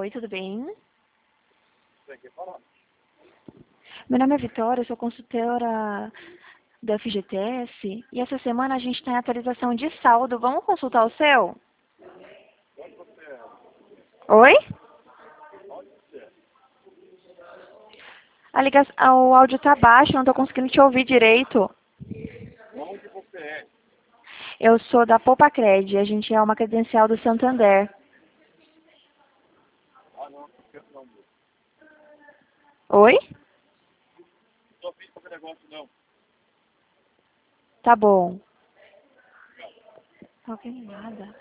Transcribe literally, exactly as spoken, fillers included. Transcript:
Oi, tudo bem? Tem que falar. Meu nome é Vitória, eu sou consultora da F G T S e essa semana a gente tem atualização de saldo. Vamos consultar o seu? Onde você é? Oi? Onde você é? A ligação, o áudio tá baixo, não tô conseguindo te ouvir direito. Onde você é? Eu sou da Poupa-Cred, a gente é uma credencial do Santander. Ah, não, não esqueço não, meu. Oi? Não tô afim de fazer negócio, não. Tá bom. Não tem nada.